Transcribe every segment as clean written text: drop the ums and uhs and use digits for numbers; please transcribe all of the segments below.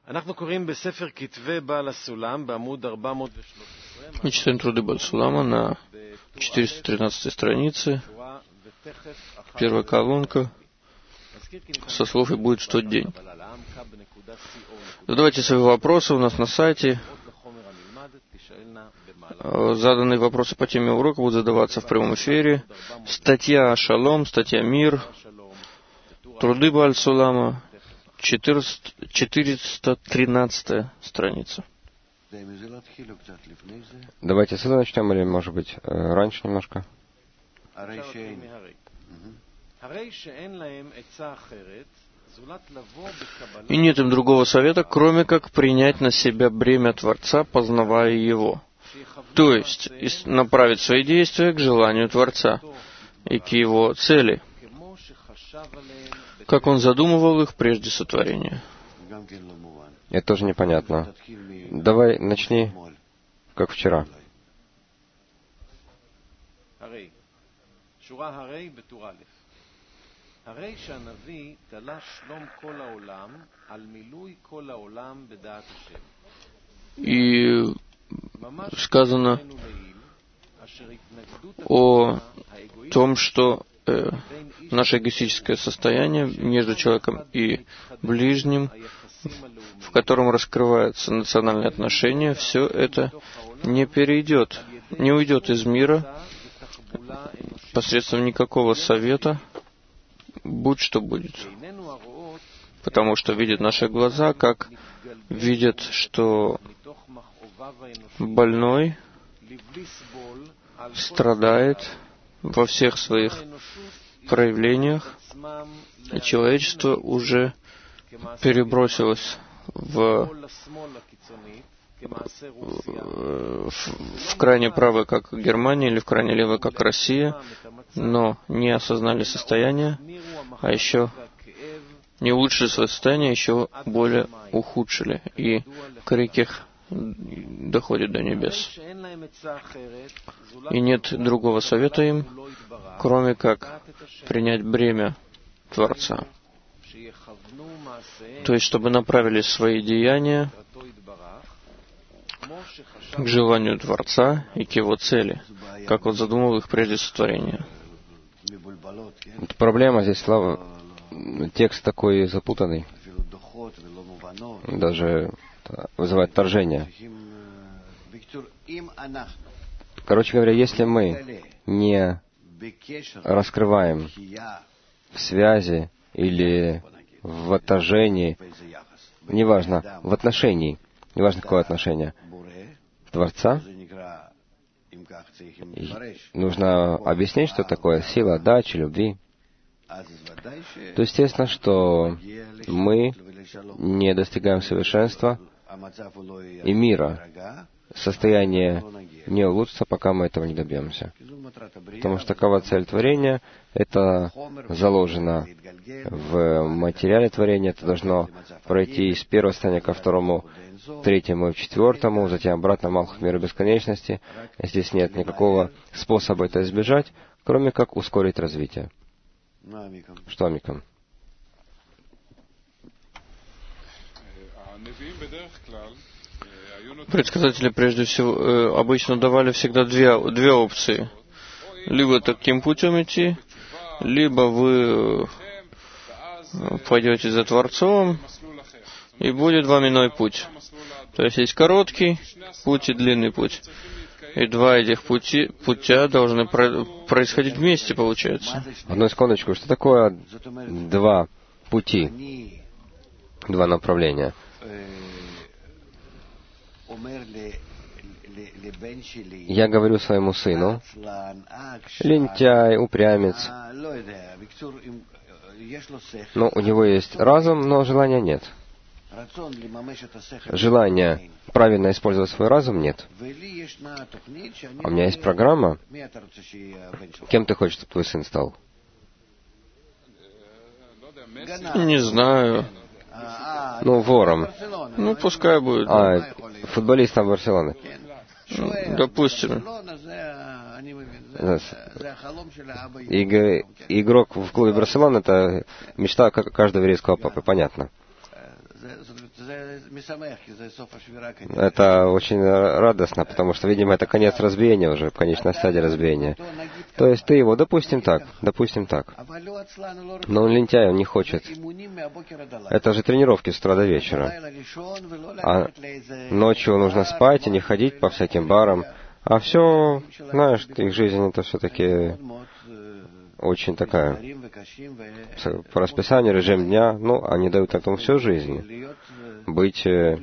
Мы читаем труды Бааль Сулама на 413 странице, первая колонка, со слов «И будет в тот день». Задавайте свои вопросы у нас на сайте. Заданные вопросы по теме урока будут задаваться в прямом эфире. Статья «Шалом», статья «Мир», труды Бааль Сулама, 413 страница. Давайте отсюда начнем, или, может быть, раньше немножко? И нет им другого совета, кроме как принять на себя бремя Творца, познавая Его. То есть, направить свои действия к желанию Творца и к Его цели, как Он задумывал их прежде сотворения. Это тоже непонятно. Давай начни, как вчера. И сказано о том, что наше эгоистическое состояние между человеком и ближним, в котором раскрываются национальные отношения, все это не перейдет, не уйдет из мира посредством никакого совета, будь что будет. Потому что видят наши глаза, как видят, что больной страдает во всех своих проявлениях, и человечество уже перебросилось в крайне правое, как Германия, или в крайне левое, как Россия, но не осознали состояние, а еще не улучшили свое состояние, еще более ухудшили. И крик их доходит до небес. И нет другого совета им, кроме как принять бремя Творца. То есть, чтобы направили свои деяния к желанию Творца и к Его цели, как Он задумал их прежде сотворения. Это проблема здесь, текст такой запутанный, даже вызывает отторжение. Короче говоря, если мы не раскрываем в связи или в отторжении, неважно, в отношении, неважно какое отношение, Творца, нужно объяснить, что такое сила отдачи, любви. То естественно, что мы не достигаем совершенства и мира. Состояние не улучшится, пока мы этого не добьемся. Потому что такова цель творения, это заложено в материале творения, это должно пройти из первого состояния ко второму, третьему и четвертому, затем обратно в Малхут мира бесконечности. Здесь нет никакого способа это избежать, кроме как ускорить развитие. Что, Амикам? Предсказатели, прежде всего, обычно давали всегда две опции. Либо таким путем идти, либо вы пойдете за Творцом, и будет вам иной путь. То есть есть короткий путь и длинный путь. И два этих путя должны происходить вместе, получается. Одну секундочку. Что такое два пути, два направления? Я говорю своему сыну, лентяй, упрямец, но у него есть разум, но желания нет. Желания правильно использовать свой разум нет. А у меня есть программа. Кем ты хочешь, чтобы твой сын стал? Не знаю. Вором. Пускай будет. Футболистом Барселоны. Допустим. Игрок в клубе Барселоны — это мечта каждого еврейского папы, понятно. Это очень радостно, потому что, видимо, это конец разбиения уже, конечная стадия разбиения. То есть ты его, допустим так. Но он лентяй, он не хочет. Это же тренировки с утра до вечера. А ночью нужно спать и не ходить по всяким барам. А все, знаешь, их жизнь это все-таки очень такая, по расписанию, режим дня, они дают этому всю жизнь. Быть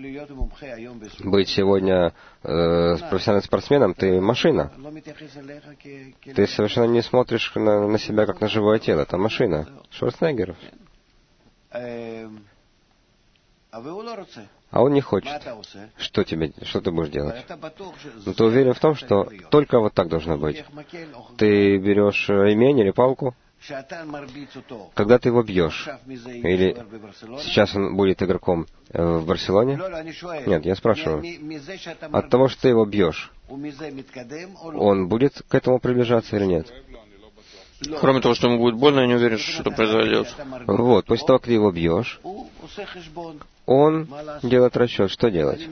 сегодня профессиональным спортсменом, ты машина. Ты совершенно не смотришь на себя, как на живое тело. Это машина. Шварценеггер. А он не хочет. Что ты будешь делать? Но ты уверен в том, что только вот так должно быть. Ты берешь ремень или палку, когда ты его бьешь. Или сейчас он будет игроком в Барселоне? Нет, я спрашиваю. От того, что ты его бьешь, он будет к этому приближаться или нет? Кроме того, что ему будет больно, я не уверен, что это произойдет. Вот, после того, как ты его бьешь, он делает расчет, что делать.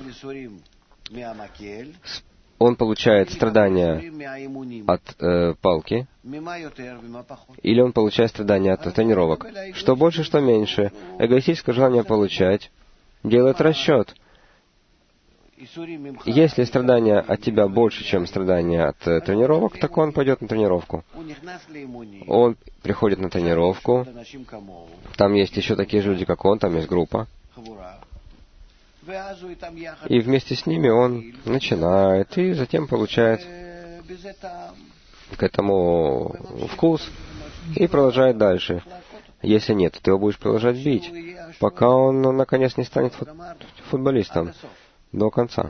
Он получает страдания от палки, или он получает страдания от тренировок. Что больше, что меньше. Эгоистическое желание получать делает расчет. Если страдания от тебя больше, чем страдания от тренировок, так он пойдет на тренировку. Он приходит на тренировку. Там есть еще такие же люди, как он, там есть группа. И вместе с ними он начинает, и затем получает к этому вкус, и продолжает дальше. Если нет, ты его будешь продолжать бить, пока он, наконец, не станет футболистом до конца.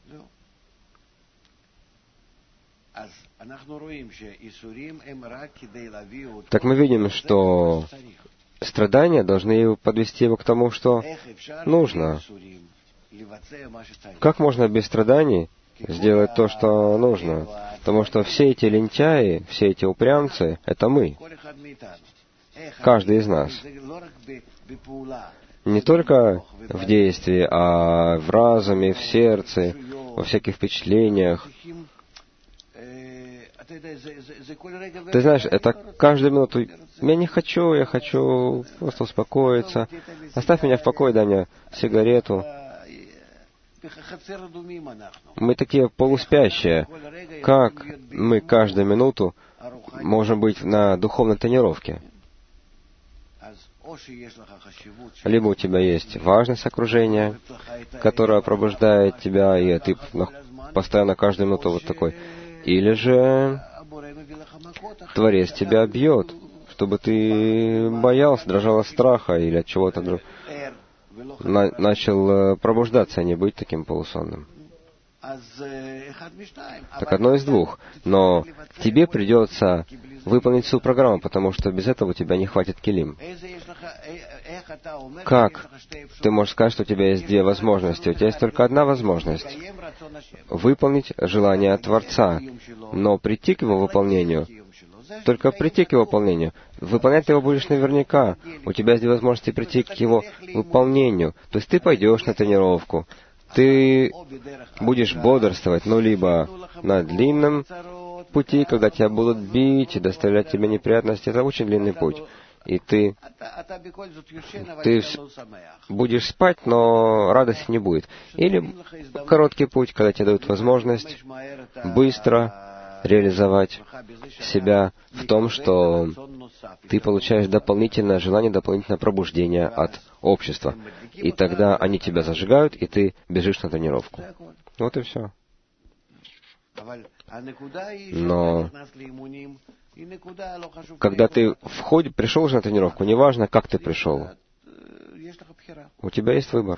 Так мы видим, что страдания должны подвести его к тому, что нужно. Как можно без страданий сделать то, что нужно? Потому что все эти лентяи, все эти упрямцы — это мы. Каждый из нас. Не только в действии, а в разуме, в сердце, во всяких впечатлениях. Ты знаешь, это каждую минуту. Я не хочу, я хочу просто успокоиться. Оставь меня в покое, дай мне сигарету. Мы такие полуспящие. Как мы каждую минуту можем быть на духовной тренировке? Либо у тебя есть важность окружения, которое пробуждает тебя, и ты постоянно каждую минуту вот такой. Или же Творец тебя бьет, чтобы ты боялся, дрожал от страха или от чего-то другого. Начал пробуждаться, а не быть таким полусонным. Так одно из двух. Но тебе придется выполнить всю программу, потому что без этого у тебя не хватит килим. Как ты можешь сказать, что у тебя есть две возможности? У тебя есть только одна возможность — выполнить желание Творца, но прийти к его выполнению. Только прийти к его выполнению. Выполнять ты его будешь наверняка. У тебя есть две возможности прийти к его выполнению. То есть ты пойдешь на тренировку, ты будешь бодрствовать, либо на длинном пути, когда тебя будут бить и доставлять тебе неприятности. Это очень длинный путь. И ты будешь спать, но радости не будет. Или короткий путь, когда тебе дают возможность быстро реализовать себя в том, что ты получаешь дополнительное желание, дополнительное пробуждение от общества. И тогда они тебя зажигают, и ты бежишь на тренировку. Вот и все. Но когда ты пришел уже на тренировку, неважно, как ты пришел, у тебя есть выбор.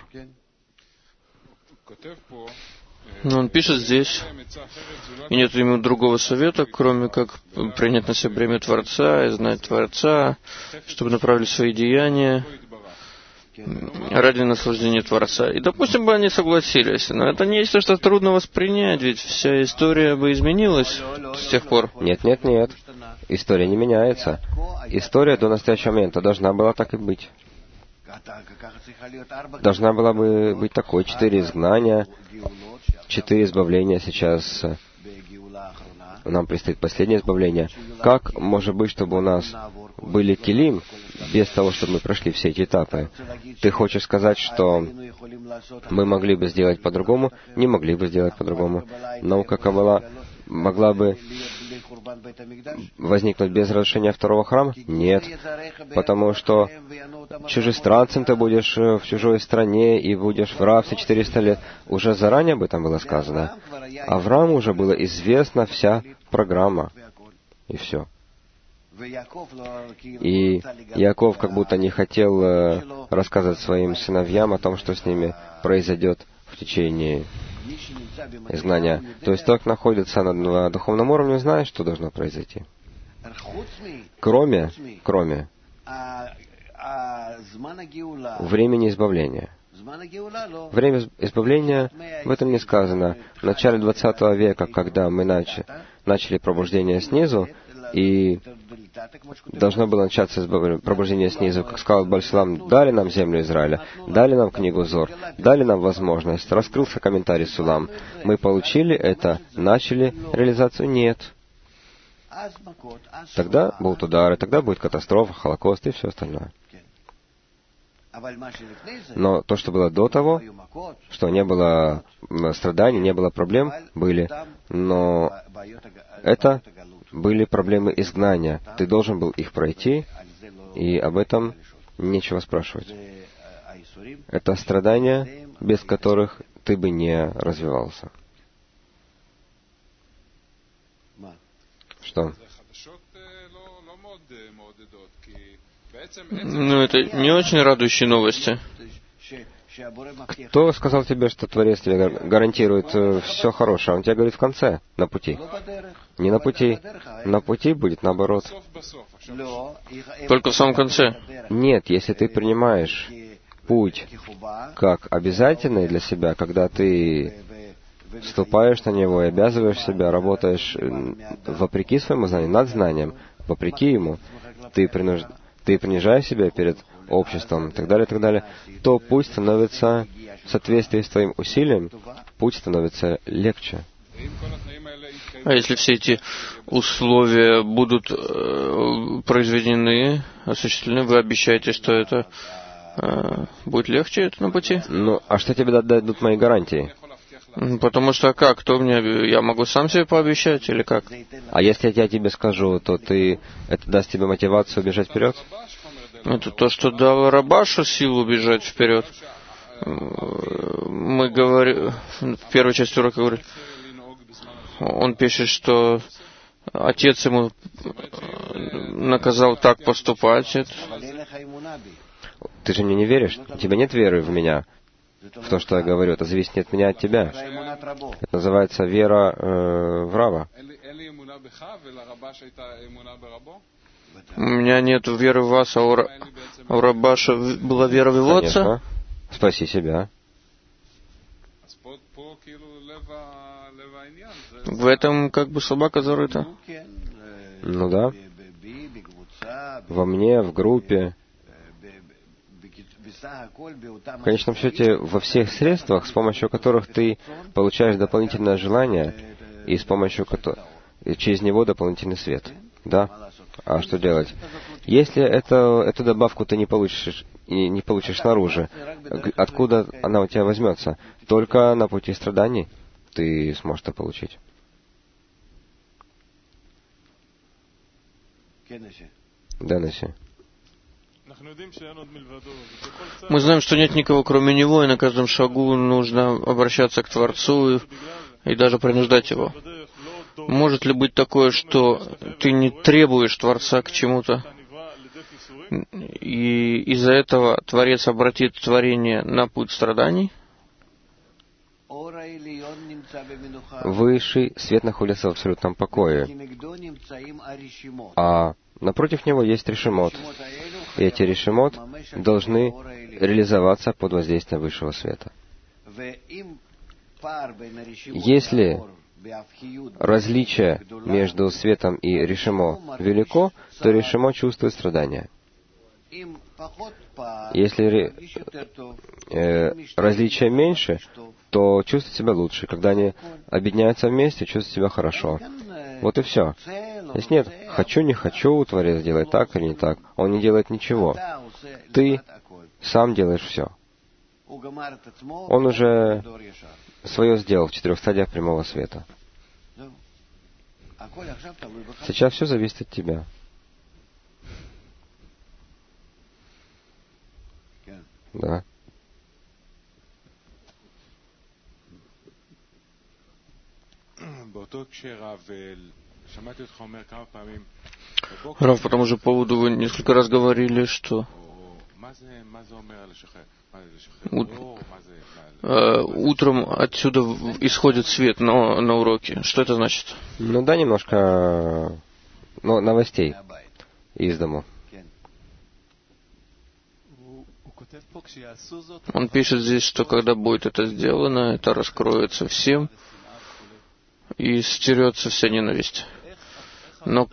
Он пишет здесь, и нет ему другого совета, кроме как принять на себя бремя Творца и знать Творца, чтобы направили свои деяния ради наслаждения Творца. И, допустим, бы они согласились, но это не есть то, что трудно воспринять, ведь вся история бы изменилась с тех пор. Нет. История не меняется. История до настоящего момента должна была так и быть. должна была бы быть такой: 4 изгнания, 4 избавления. Сейчас нам предстоит последнее избавление. Как может быть, чтобы у нас были килим, без того, чтобы мы прошли все эти этапы? Ты хочешь сказать, что мы могли бы сделать по-другому? Не могли бы сделать по-другому. Наука Каббала могла бы возникнуть без разрушения второго храма? Нет. Потому что чужестранцем ты будешь в чужой стране и будешь в рабстве 400 лет. Уже заранее об этом было сказано. Аврааму уже была известна вся программа. И все. И Яков как будто не хотел рассказывать своим сыновьям о том, что с ними произойдет в течение изгнания. То есть тот, кто находится на духовном уровне, знает, что должно произойти. Кроме времени избавления. Время избавления, в этом не сказано. В начале 20 века, когда мы начали пробуждение снизу, и должно было начаться пробуждение снизу, как сказал Баль-Сулам: дали нам землю Израиля, дали нам книгу Зор, дали нам возможность. Раскрылся комментарий Сулам. Мы получили это, начали реализацию? Нет. Тогда будут удары, тогда будет катастрофа, Холокост и все остальное. Но то, что было до того, что не было страданий, не было проблем, были. Но это были проблемы изгнания. Ты должен был их пройти, и об этом нечего спрашивать. Это страдания, без которых ты бы не развивался. Что? Ну, это не очень радующие новости. Кто сказал тебе, что Творец тебе гарантирует все хорошее? Он тебе говорит в конце, на пути. Не на пути. На пути будет наоборот. Только в самом конце. Нет, если ты принимаешь путь как обязательный для себя, когда ты вступаешь на него и обязываешь себя, работаешь вопреки своему знанию, над знанием, вопреки ему, ты принижаешь себя перед обществом и так далее, то путь становится в соответствии с твоим усилием, путь становится легче. А если все эти условия будут произведены, осуществлены, вы обещаете, что это будет легче это на пути? Ну, а что тебе дадут мои гарантии? Потому что как? Кто мне? Я могу сам себе пообещать или как? А если я тебе скажу, то это даст тебе мотивацию бежать вперед? Это то, что дало Рабашу силу бежать вперед. Мы говорим, в первой части урока говорит, он пишет, что отец ему наказал так поступать. Ты же мне не веришь? У тебя нет веры в меня, в то, что я говорю. Это зависит не от меня, а от тебя. Это называется вера в Раба. У меня нет веры в вас, а у Рабаша была вера в его отца? Спаси себя. В этом как бы собака зарыта. Ну да. Во мне, в группе. В конечном счете, во всех средствах, с помощью которых ты получаешь дополнительное желание, и с помощью через него дополнительный свет. Да? А что делать? Если эту добавку ты не получишь снаружи, откуда она у тебя возьмется? Только на пути страданий ты сможешь это получить. Денниси. Мы знаем, что нет никого кроме Него, и на каждом шагу нужно обращаться к Творцу и даже принуждать Его. Может ли быть такое, что ты не требуешь Творца к чему-то, и из-за этого Творец обратит творение на путь страданий? Высший свет находится в абсолютном покое, а напротив него есть решемот. И эти решемот должны реализоваться под воздействием высшего света. Если различие между светом и решемо велико, то решемо чувствует страдания. Если различия меньше, то чувствуют себя лучше. Когда они объединяются вместе, чувствуют себя хорошо. Вот и все. Если нет, хочу, не хочу, Творец делает так или не так. Он не делает ничего. Ты сам делаешь все. Он уже свое сделал в 4 стадиях прямого света. Сейчас все зависит от тебя. Да. Рав, по тому же поводу вы несколько раз говорили, что утром отсюда исходит свет на уроке. Что это значит? Ну да, немножко новостей из дому. Он пишет здесь, что когда будет это сделано, это раскроется всем и стерется вся ненависть. Но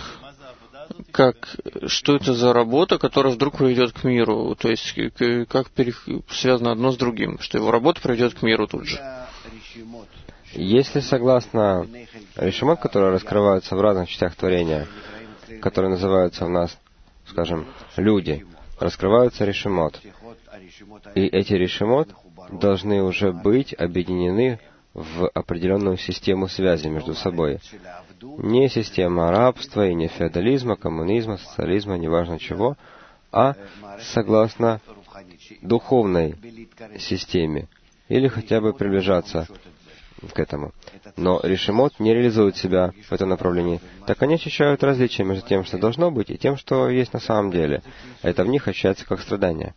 что это за работа, которая вдруг приведет к миру? То есть, как связано одно с другим, что его работа приведет к миру тут же? Если согласно решимот, которые раскрываются в разных частях творения, которые называются у нас, скажем, люди, раскрываются решимот. И эти решимот должны уже быть объединены в определенную систему связи между собой. Не система рабства и не феодализма, коммунизма, социализма, неважно чего, а согласно духовной системе. Или хотя бы приближаться к этому. Но решимот не реализует себя в этом направлении. Так они ощущают различия между тем, что должно быть, и тем, что есть на самом деле. Это в них ощущается как страдание.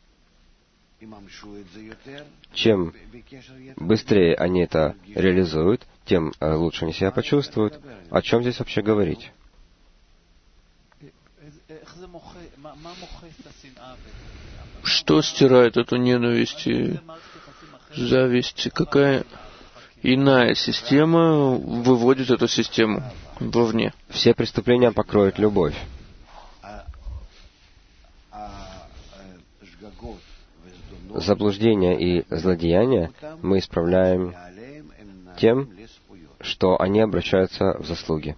Чем быстрее они это реализуют, тем лучше они себя почувствуют. О чем здесь вообще говорить? Что стирает эту ненависть и зависть? Какая иная система выводит эту систему вовне? Все преступления покроет любовь. Заблуждения и злодеяния мы исправляем тем, что они обращаются в заслуги.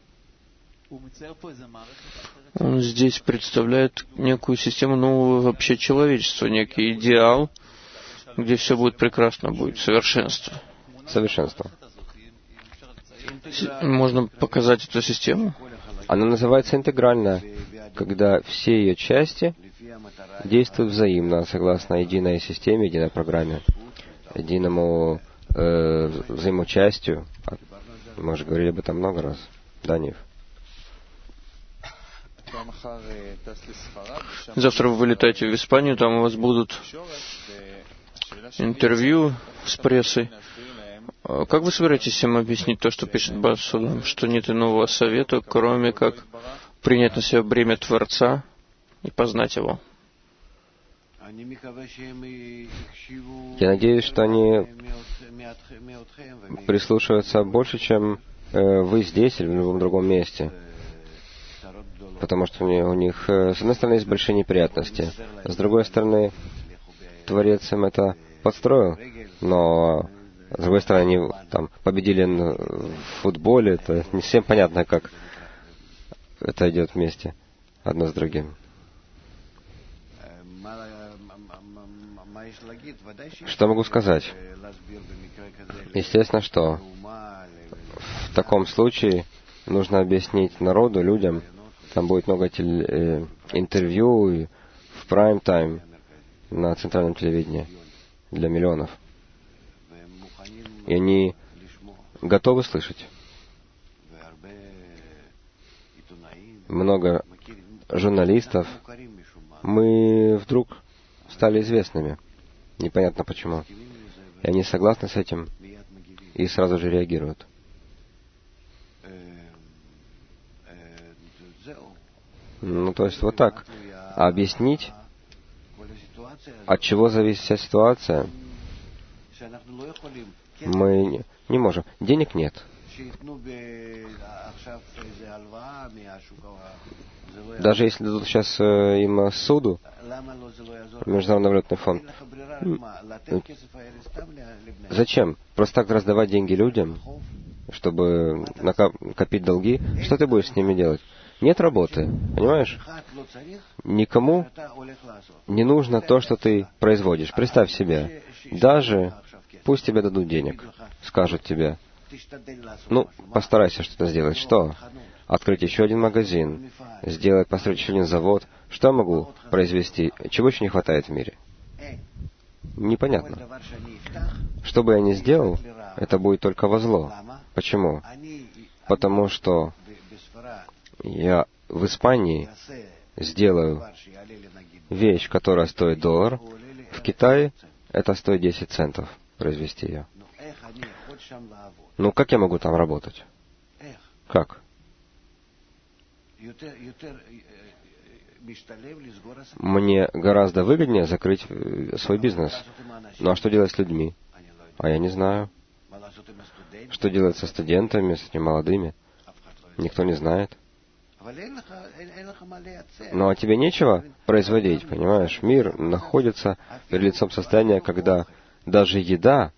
Он здесь представляет некую систему нового вообще человечества, некий идеал, где все будет прекрасно, будет совершенство. Совершенство. Можно показать эту систему? Она называется интегральная, когда все ее части действуют взаимно, согласно единой системе, единой программе, единому взаимоучастию. Мы уже говорили об этом много раз. Да, Нив? Завтра вы вылетаете в Испанию, там у вас будут интервью с прессой. Как вы собираетесь им объяснить то, что пишет Басудам, что нет иного совета, кроме как принять на себя бремя Творца и познать Его? Я надеюсь, что они прислушиваются больше, чем вы здесь или в любом другом месте. Потому что у них, с одной стороны, есть большие неприятности. С другой стороны, Творец им это подстроил. Но, с другой стороны, они там победили в футболе. Это не совсем понятно, как это идет вместе, одно с другим. Что могу сказать? Естественно, что в таком случае нужно объяснить народу, людям. Там будет много интервью и в прайм-тайм на центральном телевидении для миллионов. И они готовы слышать. Много журналистов. Мы вдруг стали известными. Непонятно почему. И они согласны с этим и сразу же реагируют. Ну, то есть вот так. А объяснить, от чего зависит вся ситуация, мы не можем. Денег нет. Даже если дадут сейчас им суду, Международный валютный фонд, зачем? Просто так раздавать деньги людям, чтобы копить долги? Что ты будешь с ними делать? Нет работы, понимаешь? Никому не нужно то, что ты производишь. Представь себе, даже пусть тебе дадут денег, скажут тебе, постарайся что-то сделать. Что? Открыть еще один магазин, построить еще один завод. Что я могу произвести? Чего еще не хватает в мире? Непонятно. Что бы я ни сделал, это будет только во зло. Почему? Потому что я в Испании сделаю вещь, которая стоит $1, в Китае это стоит 10 центов произвести ее. Как я могу там работать? Как? Мне гораздо выгоднее закрыть свой бизнес. А что делать с людьми? А я не знаю. Что делать со студентами, с этими молодыми? Никто не знает. А тебе нечего производить, понимаешь? Мир находится перед лицом состояния, когда даже еду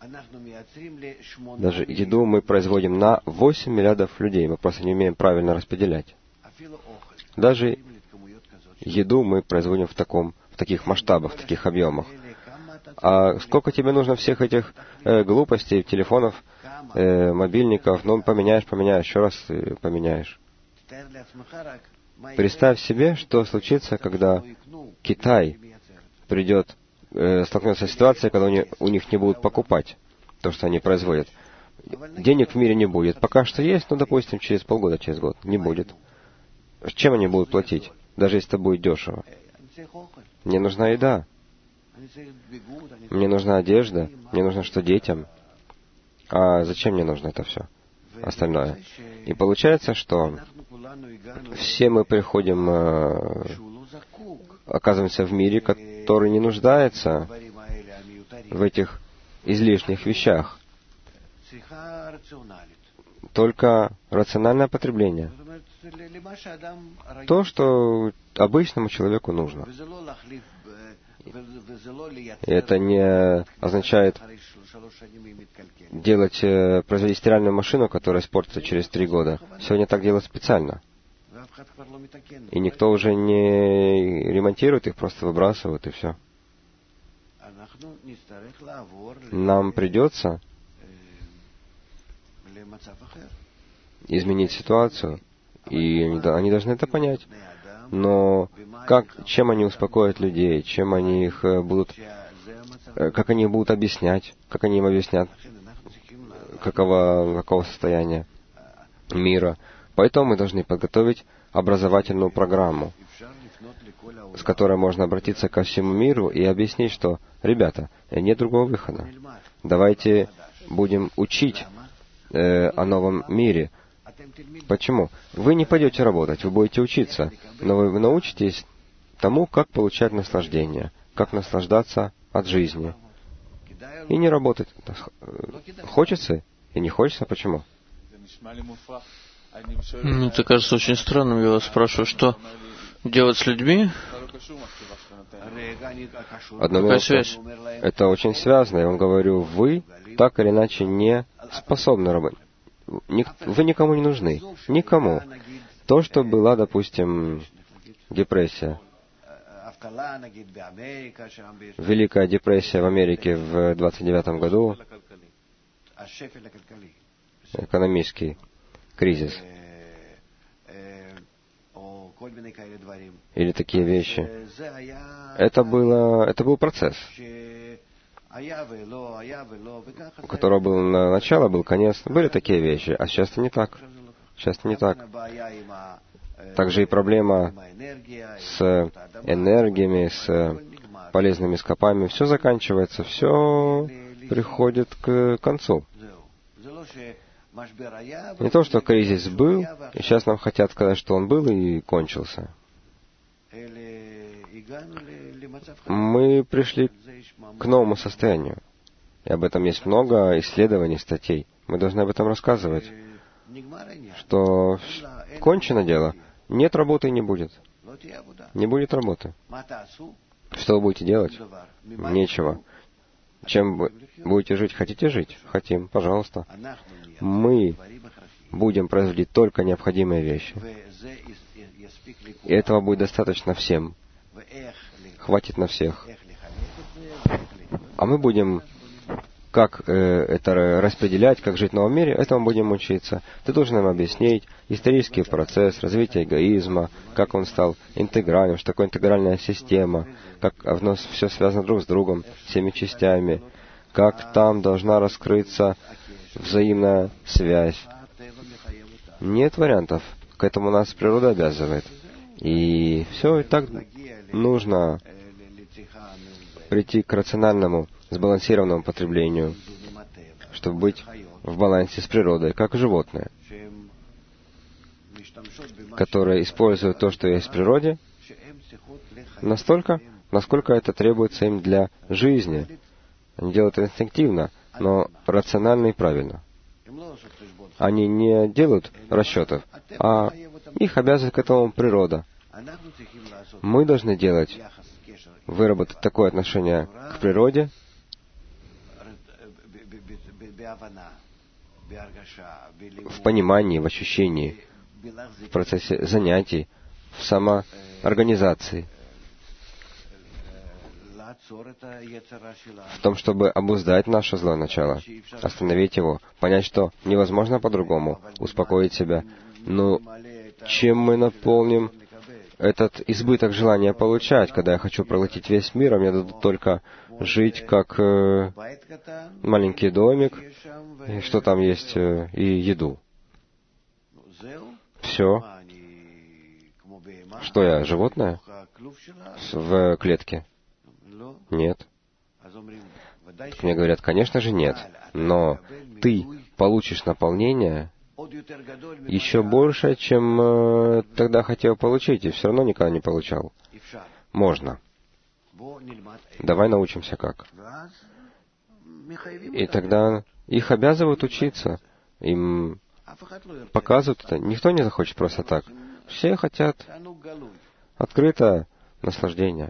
мы производим на 8 миллиардов людей. Мы просто не умеем правильно распределять. Даже еду мы производим в таких масштабах, в таких объемах. А сколько тебе нужно всех этих глупостей, телефонов, мобильников? Поменяешь, еще раз поменяешь. Представь себе, что случится, когда Китай столкнется с ситуацией, когда у них не будут покупать то, что они производят. Денег в мире не будет. Пока что есть, допустим, через полгода, через год. Не будет. Чем они будут платить? Даже если это будет дешево. Мне нужна еда. Мне нужна одежда. Мне нужно что детям. А зачем мне нужно это все? Остальное. И получается, что все мы оказываемся в мире, который не нуждается в этих излишних вещах. Только рациональное потребление. То, что обычному человеку нужно. И это не означает производить стиральную машину, которая испортится через 3 года. Сегодня так делают специально. И никто уже не ремонтирует их, просто выбрасывают, и все. Нам придется изменить ситуацию, и они должны это понять. Но чем они успокоят людей, чем они их будут, как они будут объяснять, как они им объяснят, какого состояния мира. Поэтому мы должны подготовить образовательную программу, с которой можно обратиться ко всему миру и объяснить, что, ребята, нет другого выхода. Давайте будем учить о новом мире. Почему? Вы не пойдете работать, вы будете учиться, но вы научитесь тому, как получать наслаждение, как наслаждаться от жизни. И не работать. Хочется и не хочется. Почему? Мне это кажется очень странным. Я вас спрашиваю, что делать с людьми? Какая связь? Это очень связано. Я вам говорю, вы так или иначе не способны работать. Вы никому не нужны. Никому. То, что была, допустим, депрессия. Великая депрессия в Америке в 29 году. Экономический кризис. Или такие вещи. Это был процесс, у которого было начало, был конец. Были такие вещи, а сейчас это не так. Сейчас это не так. Также и проблема с энергиями, с полезными ископаемыми. Все заканчивается, все приходит к концу. Не то, что кризис был, и сейчас нам хотят сказать, что он был и кончился. Мы пришли к новому состоянию. И об этом есть много исследований, статей. Мы должны об этом рассказывать, что кончено дело. Нет работы и не будет. Не будет работы. Что вы будете делать? Нечего. Чем вы будете жить? Хотите жить? Хотим. Пожалуйста. Мы будем производить только необходимые вещи. И этого будет достаточно всем. Хватит на всех. А мы будем, как это распределять, как жить в новом мире, этому будем учиться. Ты должен нам объяснить исторический процесс развития эгоизма, как он стал интегральным, что такое интегральная система, как все связано друг с другом, всеми частями, как там должна раскрыться взаимная связь. Нет вариантов. К этому нас природа обязывает. И все, и так нужно прийти к рациональному, сбалансированному потреблению, чтобы быть в балансе с природой, как животные, которые используют то, что есть в природе, настолько, насколько это требуется им для жизни. Они делают это инстинктивно, но рационально и правильно. Они не делают расчетов, а их обязывает к этому природа. Мы должны делать, выработать такое отношение к природе, в понимании, в ощущении, в процессе занятий, в самоорганизации, в том, чтобы обуздать наше злое начало, остановить его, понять, что невозможно по-другому, успокоить себя. Но чем мы наполним этот избыток желания получать, когда я хочу проглотить весь мир, а мне дадут только жить как маленький домик, и что там есть, и еду. Все. Что я, животное? В клетке? Нет. Так мне говорят, конечно же нет. Но ты получишь наполнение еще больше, чем тогда хотел получить, и все равно никогда не получал. Можно. Давай научимся как. И тогда их обязывают учиться. Им показывают это. Никто не захочет просто так. Все хотят открыто наслаждения.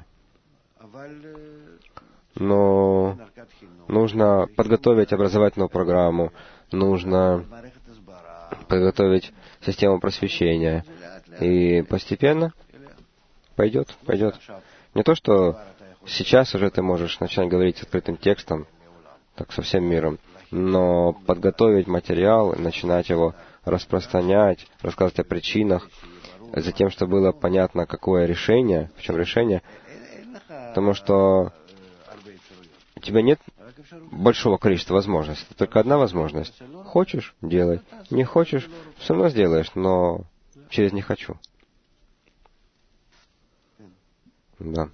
Но нужно подготовить образовательную программу, нужно подготовить систему просвещения. И постепенно пойдет. Не то, что сейчас уже ты можешь начать говорить открытым текстом, так со всем миром, но подготовить материал, начинать его распространять, рассказывать о причинах, затем, чтобы было понятно, какое решение, в чем решение, потому что у тебя нет большого количества возможностей, только одна возможность. Хочешь — делай, не хочешь — все равно сделаешь, но через «не хочу». Да.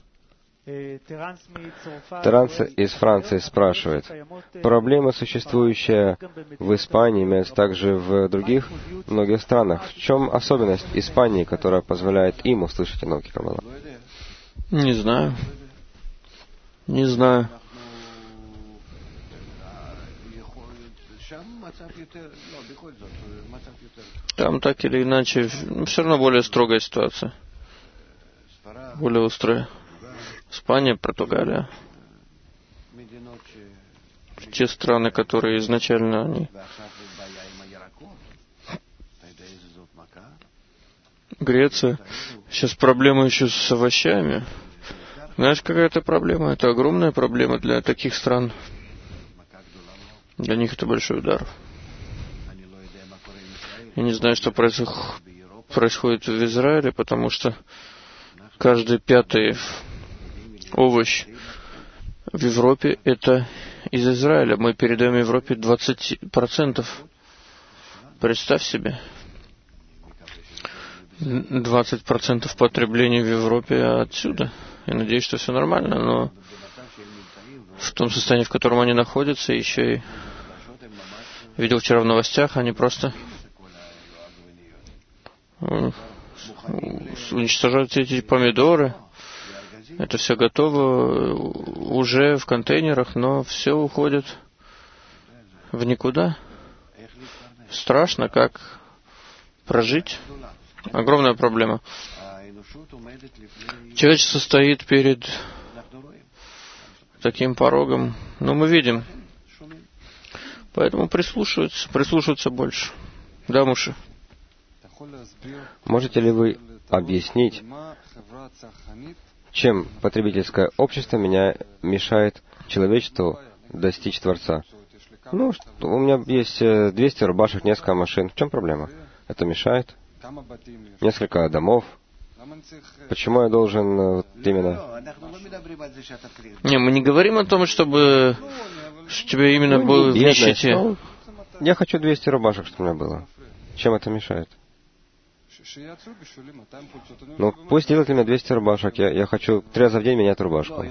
Теранс из Франции спрашивает, проблема, существующая в Испании, имеется также в других многих странах. В чем особенность Испании, которая позволяет им услышать о науке Каббала? Не знаю. Там так или иначе, все равно более строгая ситуация. Более острая. Испания, Португалия. Те страны, которые изначально они... Греция. Сейчас проблема еще с овощами. Знаешь, какая это проблема? Это огромная проблема для таких стран. Для них это большой удар. Я не знаю, что происходит в Израиле, потому что каждый пятый овощ в Европе — это из Израиля. Мы передаем Европе 20%. Представь себе. 20% потребления в Европе отсюда. Я надеюсь, что все нормально, но в том состоянии, в котором они находятся, еще и видел вчера в новостях, они просто уничтожают все эти помидоры. Это все готово уже в контейнерах, но все уходит в никуда. страшно, как прожить. Огромная проблема. Человечество стоит перед таким порогом, но мы видим. Поэтому прислушиваются больше. Да, Муше? Можете ли вы объяснить, чем потребительское общество мешает человечеству достичь Творца? Ну, у меня есть 200 рубашек, несколько машин. В чем проблема? Это мешает? Несколько домов. Почему я должен именно... Не, мы не говорим о том, чтобы тебе именно было в нищете. Я хочу 200 рубашек, чтобы у меня было. Чем это мешает? Ну, пусть делают для меня 200 рубашек. Я хочу 3 раза в день менять рубашку.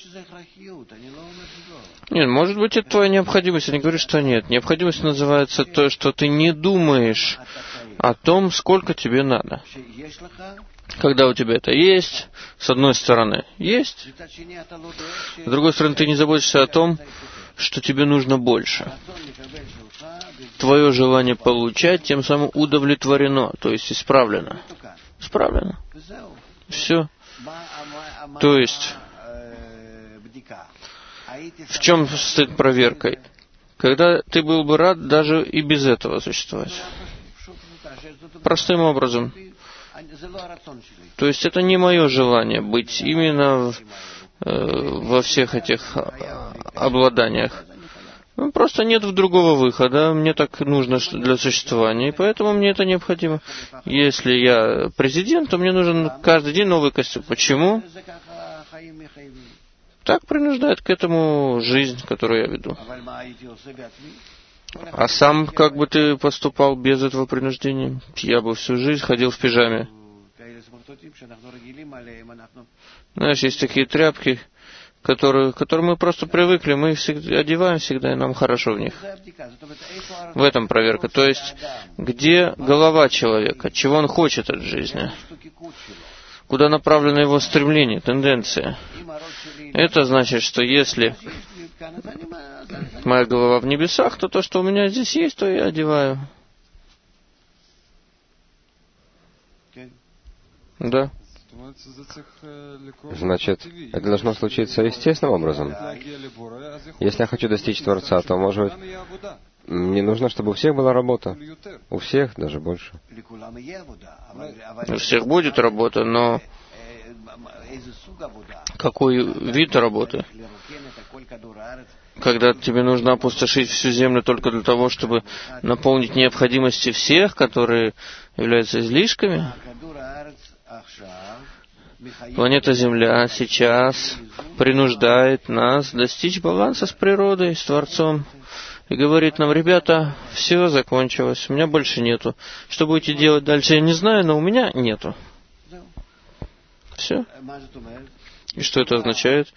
Нет, может быть, это твоя необходимость. Я не говорю, что нет. Необходимость называется то, что ты не думаешь о том, сколько тебе надо. Когда у тебя это есть, с одной стороны, есть, с другой стороны, ты не заботишься о том, что тебе нужно больше. Твое желание получать тем самым удовлетворено, то есть исправлено. Исправлено. Все. То есть, в чем стоит проверкой? Когда ты был бы рад даже и без этого существовать. Простым образом. То есть это не мое желание быть именно во всех этих обладаниях. Ну, просто нет другого выхода. Мне так нужно для существования, и поэтому мне это необходимо. Если я президент, то мне нужен каждый день новый костюм. Почему? Так принуждает к этому жизнь, которую я веду. А сам как бы ты поступал без этого принуждения? Я бы всю жизнь ходил в пижаме. Знаешь, есть такие тряпки, которые мы просто привыкли, мы их всегда одеваем всегда, и нам хорошо в них. В этом проверка. То есть, где голова человека, чего он хочет от жизни, куда направлено его стремление, тенденция. Это значит, что если моя голова в небесах, то что у меня здесь есть, то я одеваю. Да. Значит, это должно случиться естественным образом. Если я хочу достичь Творца, то, может быть, мне нужно, чтобы у всех была работа. У всех, даже больше. У всех будет работа, но какой вид работы? Когда тебе нужно опустошить всю землю только для того, чтобы наполнить необходимости всех, которые являются излишками? Планета Земля сейчас принуждает нас достичь баланса с природой, с Творцом. И говорит нам: ребята, все закончилось, у меня больше нету. Что будете делать дальше, я не знаю, но у меня нету. Все. И что это означает?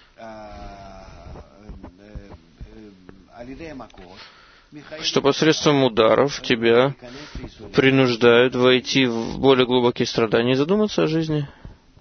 Что посредством ударов тебя принуждают войти в более глубокие страдания и задуматься о жизни.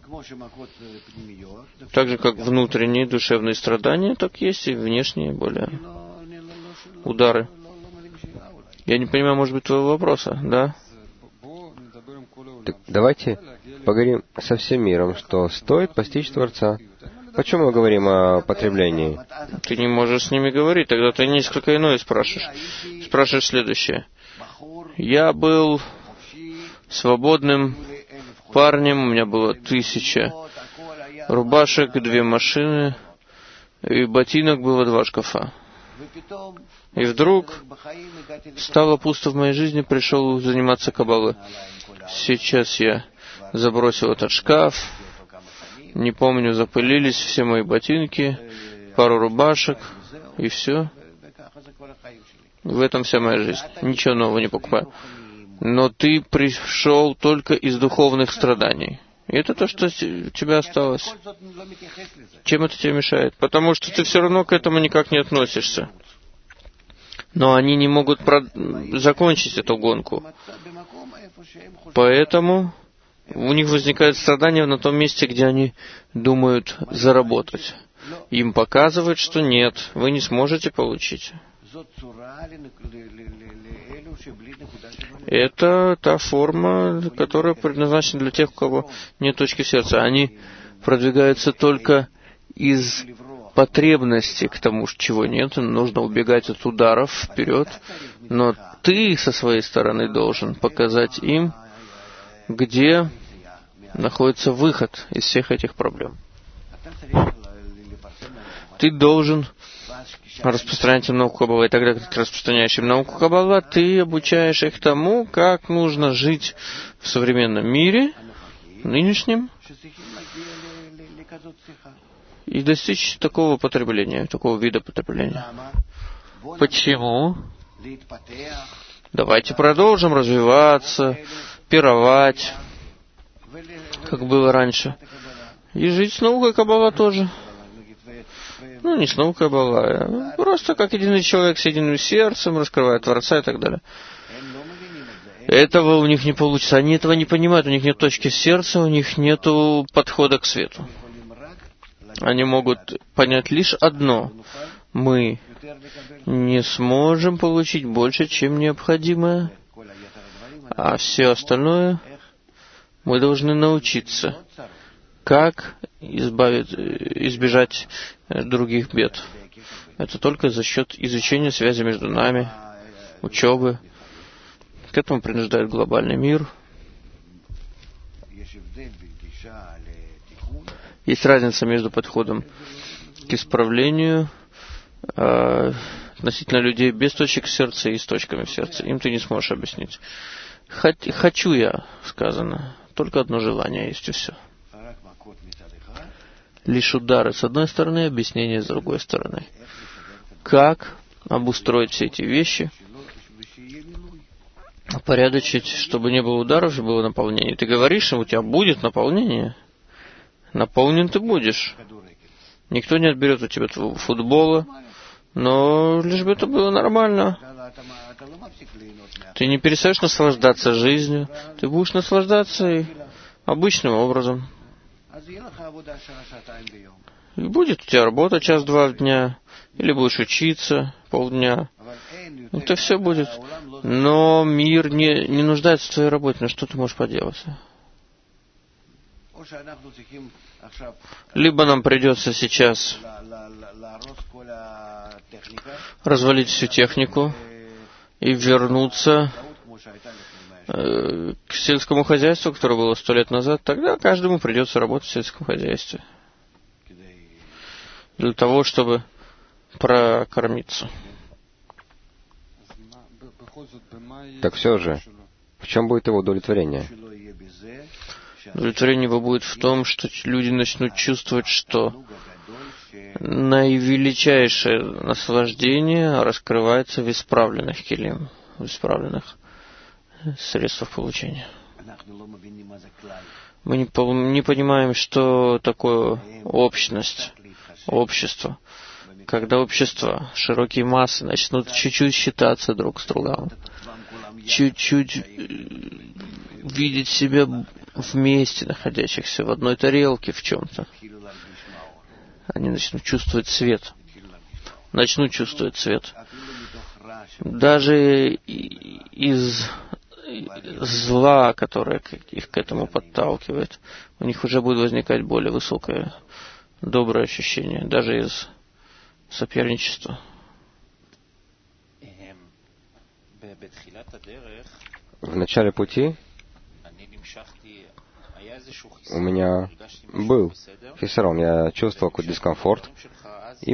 Так же, как внутренние душевные страдания, так есть и внешние более удары. Я не понимаю, может быть, твоего вопроса, да? Так давайте поговорим со всем миром, что стоит постичь Творца. Почему мы говорим о потреблении? Ты не можешь с ними говорить, тогда ты несколько иное спрашиваешь. Спрашиваешь следующее. Я был свободным парнем, у меня было 1000 рубашек, 2 машины, и ботинок было 2 шкафа. И вдруг стало пусто в моей жизни, пришел заниматься каббалой. Сейчас я забросил этот шкаф, не помню, запылились все мои ботинки, пару рубашек, и все. В этом вся моя жизнь. Ничего нового не покупаю. Но ты пришел только из духовных страданий. И это то, что у тебя осталось. Чем это тебе мешает? Потому что ты все равно к этому никак не относишься. Но они не могут закончить эту гонку. Поэтому у них возникает страдание на том месте, где они думают заработать. Им показывают, что нет, вы не сможете получить. Это та форма, которая предназначена для тех, у кого нет точки в сердце. Они продвигаются только из потребности к тому, чего нет. Нужно убегать от ударов вперед. Но ты со своей стороны должен показать им, где находится выход из всех этих проблем. Ты должен распространять им науку Каббала. И тогда, как ты распространяешь им науку Каббала, ты обучаешь их тому, как нужно жить в современном мире, нынешнем, и достичь такого потребления, такого вида потребления. Почему? Давайте продолжим развиваться, пировать, как было раньше, и жить с наукой Каббала тоже. Ну, не с наукой Каббала, а просто как единый человек с единым сердцем, раскрывая Творца и так далее. Этого у них не получится. Они этого не понимают, у них нет точки в сердце, у них нет подхода к свету. Они могут понять лишь одно. Мы не сможем получить больше, чем необходимое, а все остальное мы должны научиться, как избежать других бед. Это только за счет изучения связи между нами, учебы. К этому принуждает глобальный мир. Есть разница между подходом к исправлению относительно людей без точек в сердце и с точками в сердце. Им ты не сможешь объяснить. «Хочу я», сказано. Только одно желание есть, и все. Лишь удары с одной стороны, объяснение с другой стороны. Как обустроить все эти вещи, упорядочить, чтобы не было ударов, чтобы было наполнение. Ты говоришь, у тебя будет наполнение. Наполнен ты будешь. Никто не отберет у тебя твоего футбола, но лишь бы это было нормально. Ты не перестаешь наслаждаться жизнью, ты будешь наслаждаться и обычным образом. И будет у тебя работа час-два в дня, или будешь учиться полдня. Это все будет. Но мир не нуждается в твоей работе, на что ты можешь поделать? Либо нам придется сейчас развалить всю технику и вернуться к сельскому хозяйству, которое было 100 лет назад, тогда каждому придется работать в сельском хозяйстве. Для того, чтобы прокормиться. Так все же, в чем будет его удовлетворение? Удовлетворение его будет в том, что люди начнут чувствовать, что наивеличайшее наслаждение раскрывается в исправленных килим, в исправленных средствах получения. Мы не понимаем, что такое общность, общество. Когда общество, широкие массы начнут чуть-чуть считаться друг с другом, чуть-чуть видеть себя вместе, находящихся в одной тарелке в чем-то, они начнут чувствовать свет. Начнут чувствовать свет. Даже из зла, которое их к этому подталкивает, у них уже будет возникать более высокое, доброе ощущение, даже из соперничества. В начале пути у меня был хисарон, я чувствовал какой-то дискомфорт, и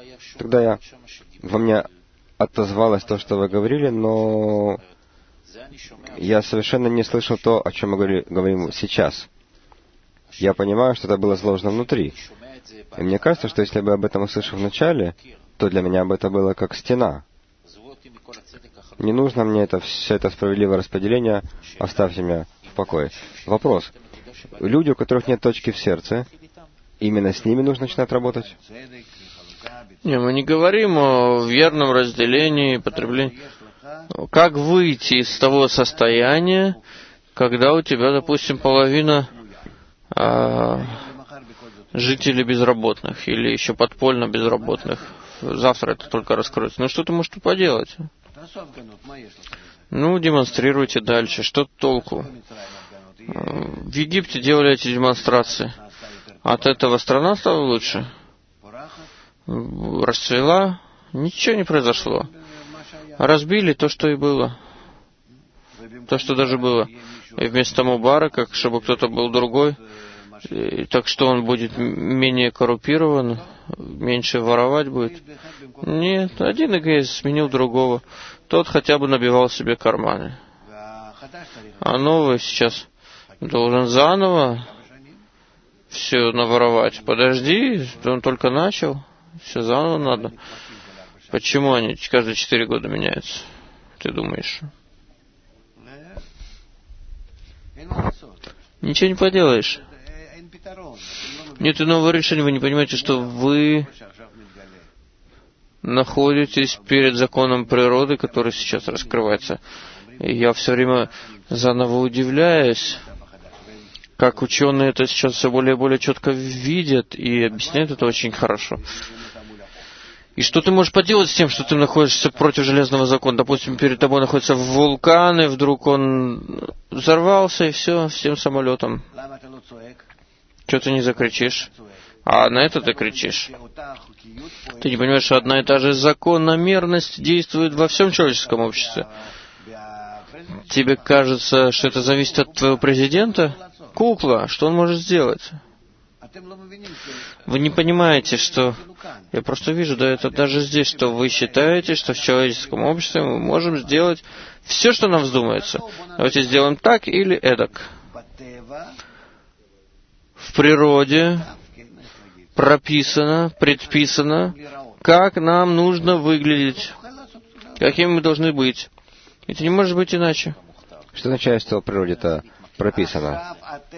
во мне отозвалось то, что вы говорили, но я совершенно не слышал то, о чем мы говорим сейчас. Я понимаю, что это было заложено внутри. И мне кажется, что если бы я об этом услышал в начале, то для меня бы это было как стена. Не нужно мне все это справедливое распределение, оставьте меня в покое. Вопрос. Люди, у которых нет точки в сердце, именно с ними нужно начинать работать? Не, мы не говорим о верном разделении, потреблении. Как выйти из того состояния, когда у тебя, допустим, половина жителей безработных или еще подпольно безработных завтра это только раскроется. Ну что ты можешь поделать? Ну, демонстрируйте дальше. Что толку? В Египте делали эти демонстрации. От этого страна стала лучше? Расцвела? Ничего не произошло. Разбили то, что и было. То, что даже было. И вместо Мубарака, чтобы кто-то был другой, и так что он будет менее коррумпирован, меньше воровать будет. Нет, один эгоист сменил другого. Тот хотя бы набивал себе карманы. А новый сейчас должен заново все наворовать. Подожди, он только начал. Все заново надо. Почему они каждые 4 года меняются? Ты думаешь? Ничего не поделаешь. Нет иного решения. Вы не понимаете, что вы находитесь перед законом природы, который сейчас раскрывается. И я все время заново удивляюсь, как ученые это сейчас все более и более четко видят и объясняют это очень хорошо. И что ты можешь поделать с тем, что ты находишься против железного закона? Допустим, перед тобой находится вулкан, и вдруг он взорвался, и все, с тем самолетом. Что ты не закричишь? А на это ты кричишь. Ты не понимаешь, что одна и та же закономерность действует во всем человеческом обществе. Тебе кажется, что это зависит от твоего президента? Кукла, что он может сделать? Вы не понимаете, что... Я просто вижу, да, это даже здесь, что вы считаете, что в человеческом обществе мы можем сделать все, что нам вздумается. Давайте сделаем так или эдак. В природе прописано, предписано, как нам нужно выглядеть, какими мы должны быть. Это не может быть иначе. Что означает, что в природе-то прописано?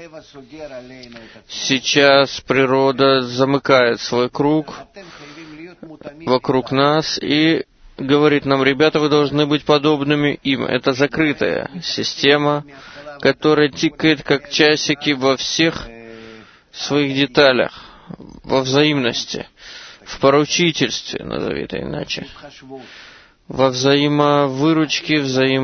Сейчас природа замыкает свой круг вокруг нас и говорит нам: ребята, вы должны быть подобными им. Это закрытая система, которая тикает как часики во всех своих деталях, во взаимности, в поручительстве, назови это иначе, во взаимовыручке,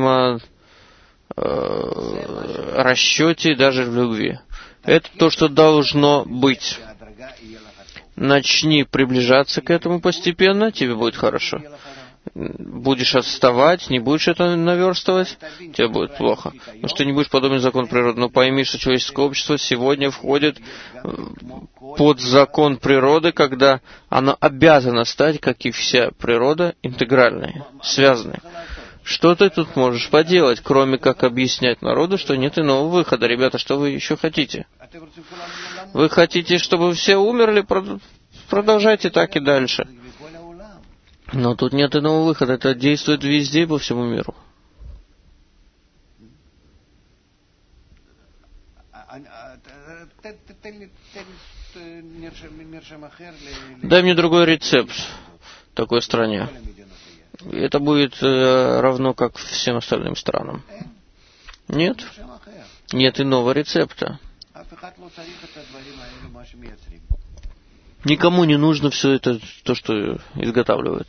расчете, даже в любви. Это то, что должно быть. Начни приближаться к этому постепенно, тебе будет хорошо. Будешь отставать, не будешь это наверстывать, тебе будет плохо. Потому что ты не будешь подобен закону природы. Но пойми, что человеческое общество сегодня входит под закон природы, когда оно обязано стать, как и вся природа, интегральной, связанной. Что ты тут можешь поделать, кроме как объяснять народу, что нет иного выхода? Ребята, что вы еще хотите? Вы хотите, чтобы все умерли? Продолжайте так и дальше. Но тут нет иного выхода. Это действует везде, по всему миру. Дай мне другой рецепт такой стране. Это будет равно как всем остальным странам. Нет? Нет иного рецепта. Никому не нужно все это, то, что изготавливают.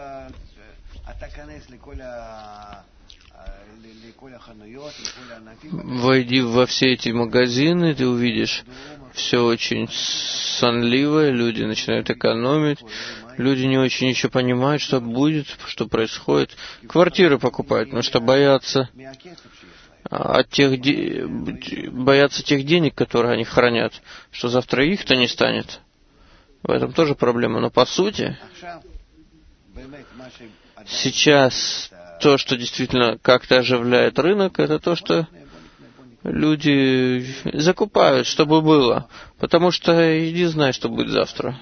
Войди во все эти магазины, ты увидишь все очень сонливое, люди начинают экономить, люди не очень еще понимают, что будет, что происходит. Квартиры покупают, потому что боятся тех денег, которые они хранят, что завтра их-то не станет. В этом тоже проблема. Но по сути, сейчас то, что действительно как-то оживляет рынок, это то, что люди закупают, чтобы было. Потому что иди знай, что будет завтра.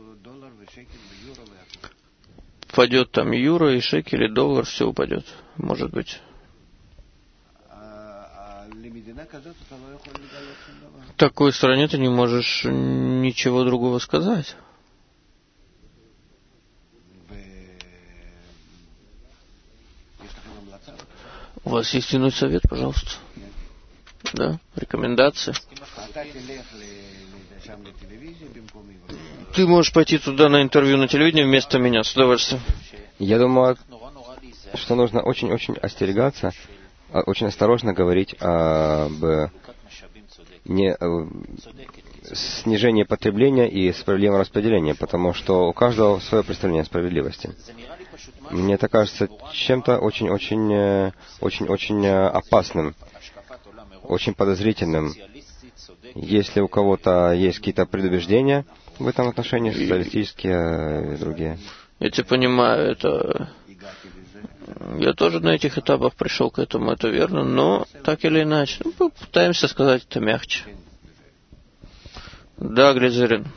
Упадет там юро и шекель, и доллар, все упадет. Может быть. В такой стране ты не можешь ничего другого сказать. У вас есть иной совет, пожалуйста? Да? Рекомендации? Ты можешь пойти туда на интервью на телевидении вместо меня, с удовольствием. Я думаю, что нужно очень-очень остерегаться, очень осторожно говорить об снижении потребления и справедливом распределении, потому что у каждого свое представление о справедливости. Мне это кажется чем-то очень-очень опасным, очень подозрительным. Если у кого-то есть какие-то предубеждения в этом отношении, социалистические и другие. Я тебя понимаю, это... Я тоже на этих этапах пришел к этому, это верно, но так или иначе. Мы попытаемся сказать это мягче. Да, Глизерин.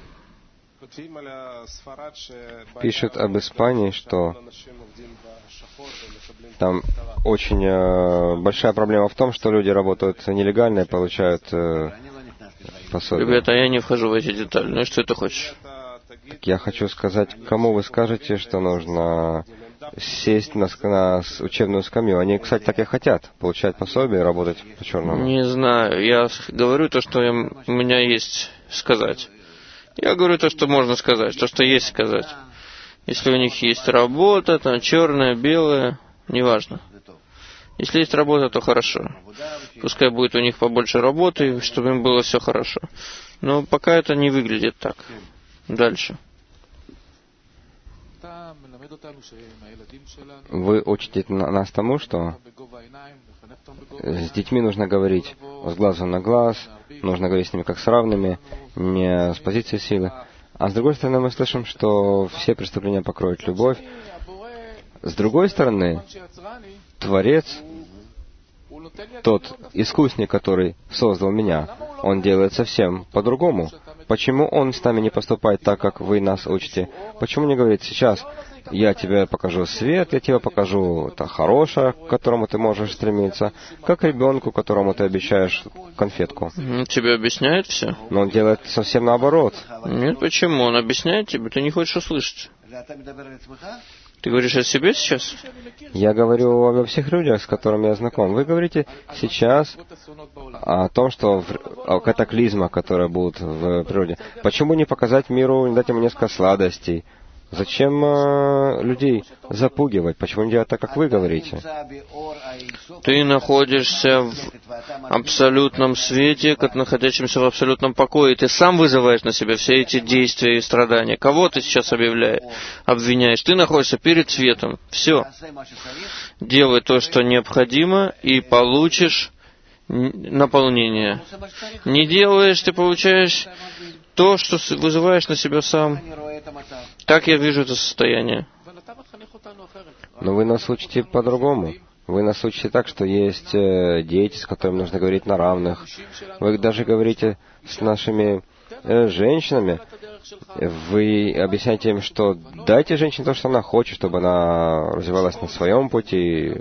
Пишет об Испании, что там очень большая проблема в том, что люди работают нелегально и получают пособие. Ребята, я не вхожу в эти детали. Ну и что ты хочешь? Я хочу сказать, кому вы скажете, что нужно сесть на учебную скамью. Они, кстати, так и хотят, получать пособие и работать по-черному. Не знаю. Я говорю то, что у меня есть сказать. Я говорю то, что можно сказать, то, что есть сказать. Если у них есть работа, там черная, белая, неважно. Если есть работа, то хорошо. Пускай будет у них побольше работы, чтобы им было все хорошо. Но пока это не выглядит так. Дальше. Вы учите нас тому, что с детьми нужно говорить с глазу на глаз, нужно говорить с ними как с равными, не с позиции силы. А с другой стороны, мы слышим, что все преступления покроет любовь. С другой стороны, Творец, тот искусник, который создал меня, он делает совсем по-другому. Почему он с нами не поступает так, как вы нас учите? Почему не говорит сейчас, я тебе покажу свет, я тебе покажу это хорошее, к которому ты можешь стремиться, как ребенку, которому ты обещаешь конфетку? Тебе объясняет все? Но он делает совсем наоборот. Нет, почему? Он объясняет тебе, ты не хочешь услышать. Ты говоришь о себе сейчас? Я говорю обо всех людях, с которыми я знаком. Вы говорите сейчас о том, что о катаклизмах, которые будут в природе. Почему не показать миру, не дать ему несколько сладостей? Зачем людей запугивать? Почему не делать так, как вы говорите? Ты находишься в абсолютном свете, как находящемся в абсолютном покое. Ты сам вызываешь на себя все эти действия и страдания. Кого ты сейчас обвиняешь? Ты находишься перед светом. Все. Делай то, что необходимо, и получишь наполнение. Не делаешь, ты получаешь то, что вызываешь на себя сам. Так я вижу это состояние. Но вы нас учите по-другому. Вы нас учите так, что есть дети, с которыми нужно говорить на равных. Вы даже говорите с нашими женщинами. Вы объясняете им, что дайте женщине то, что она хочет, чтобы она развивалась на своем пути.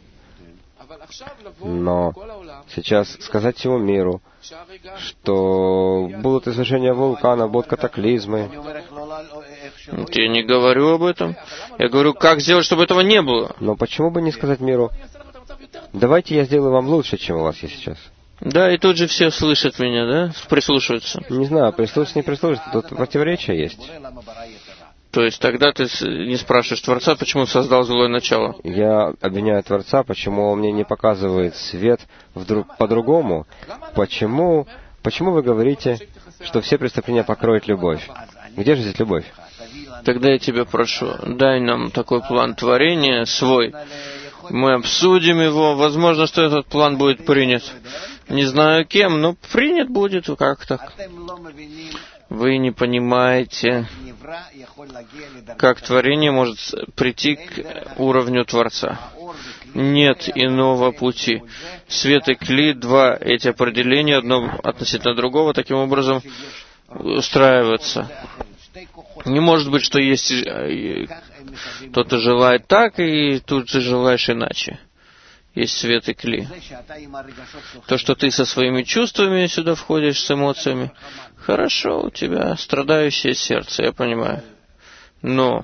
Но сейчас сказать всему миру, что будут извержения вулкана, будут катаклизмы. Я не говорю об этом. Я говорю, как сделать, чтобы этого не было. Но почему бы не сказать миру, давайте я сделаю вам лучше, чем у вас есть сейчас. Да, и тут же все слышат меня, да? Прислушиваются. Не знаю, прислушиваться, не прислушиваться, тут противоречия есть. То есть тогда ты не спрашиваешь Творца, почему он создал злое начало. Я обвиняю Творца, почему он мне не показывает свет по-другому. Почему вы говорите, что все преступления покроет любовь? Где же здесь любовь? Тогда я тебя прошу, дай нам такой план творения свой. Мы обсудим его. Возможно, что этот план будет принят. Не знаю кем, но принят будет. Как так? Вы не понимаете, как творение может прийти к уровню Творца. Нет иного пути. Свет и кли, два эти определения, одно относительно другого, таким образом устраиваются. Не может быть, что есть кто-то желает так, и тут же желаешь иначе. Есть свет и кли. То, что ты со своими чувствами сюда входишь, с эмоциями, хорошо, у тебя страдающее сердце, я понимаю. Но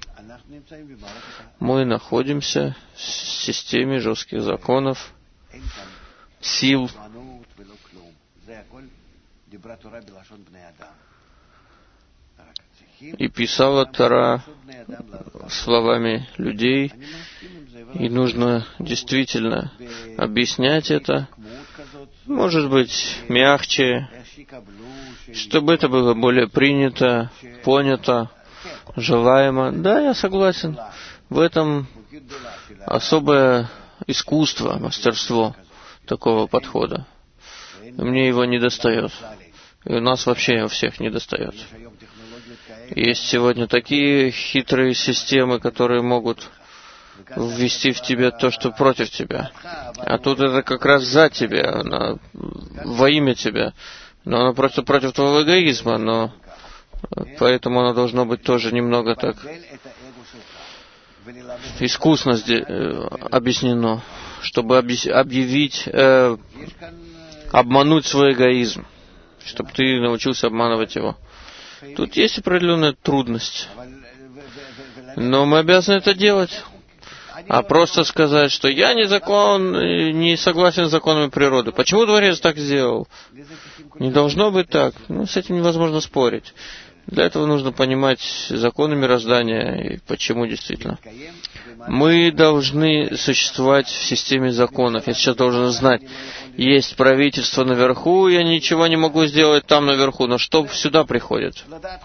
мы находимся в системе жестких законов, сил. И писала Тора словами людей, и нужно действительно объяснять это, может быть, мягче, чтобы это было более принято, понято, желаемо. Да, я согласен. В этом особое искусство, мастерство такого подхода. Мне его не достает. И у нас вообще у всех не достает. Есть сегодня такие хитрые системы, которые могут ввести в тебя то, что против тебя. А тут это как раз за тебя, она во имя тебя. Но оно просто против твоего эгоизма, но поэтому оно должно быть тоже немного так искусно объяснено, чтобы обмануть свой эгоизм, чтобы ты научился обманывать его. Тут есть определенная трудность. Но мы обязаны это делать. А просто сказать, что я не согласен с законами природы. Почему Творец так сделал? Не должно быть так. С этим невозможно спорить. Для этого нужно понимать законы мироздания и почему действительно. Мы должны существовать в системе законов. Я сейчас должен знать, есть правительство наверху, я ничего не могу сделать там наверху, но что сюда приходит?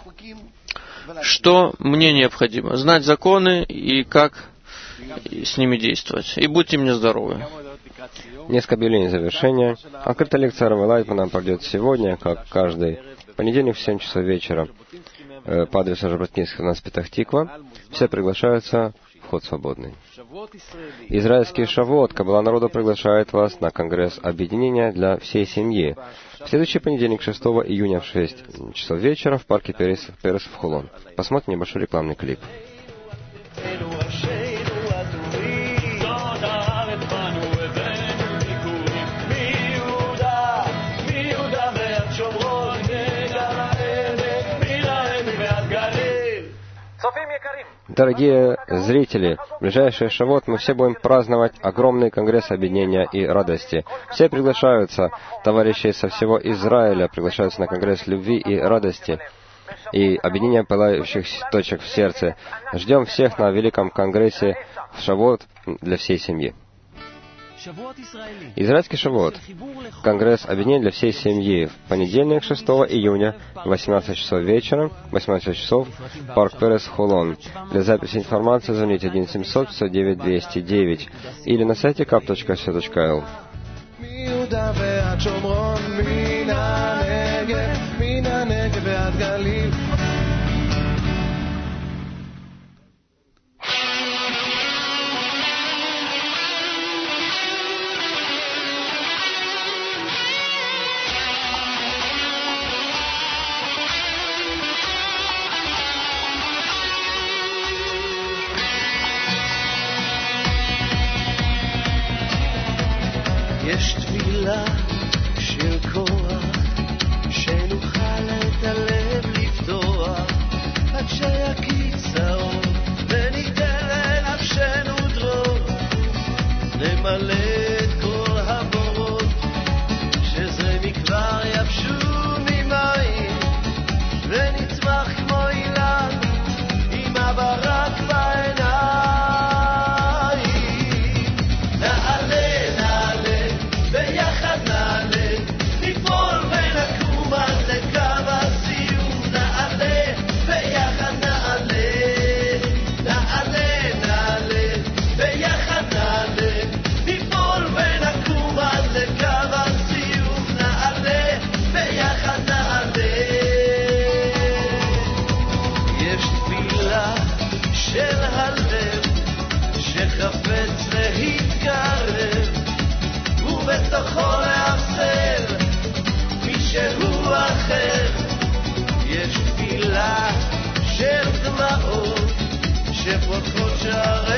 Что мне необходимо? Знать законы и как с ними действовать. И будьте мне здоровы. Несколько объявлений завершения. Открытая лекция Рава Лайтмана пройдет сегодня, как каждый понедельник в 7 часов вечера по адресу Жаботинских, 12 Петах-Тиква. Все приглашаются, вход свободный. Израильский Шавуот, Каббала народа приглашает вас на Конгресс Объединения для всей семьи. В следующий понедельник, 6 июня в 6 часов вечера в парке Перес в Хулон. Посмотрим небольшой рекламный клип. Дорогие зрители, в ближайший Шавуот мы все будем праздновать огромный конгресс объединения и радости. Все приглашаются, товарищи со всего Израиля приглашаются на конгресс любви и радости и объединения пылающих точек в сердце. Ждем всех на великом конгрессе в Шавуот для всей семьи. Израильский Шавуот. Конгресс объединения для всей семьи. В понедельник, 6 июня, 18 часов вечера, 18 часов, парк Перес, Хулон. Для записи информации звоните 1-700-509-209 или на сайте kap.co.il. יש תפילה של כוח שנוכל את הלב לפתוח עד שיקיץ האור וניתן לנפשנו דרור נמלא את כל הבורות שזרמי כבר יבשו ממים ונצמח כמו אילן עם הברק בעיניים של הלב שחפץ להתקרב ובתוכו להחסר מישהו אחר יש תפילה של דמעות שפותחות שערי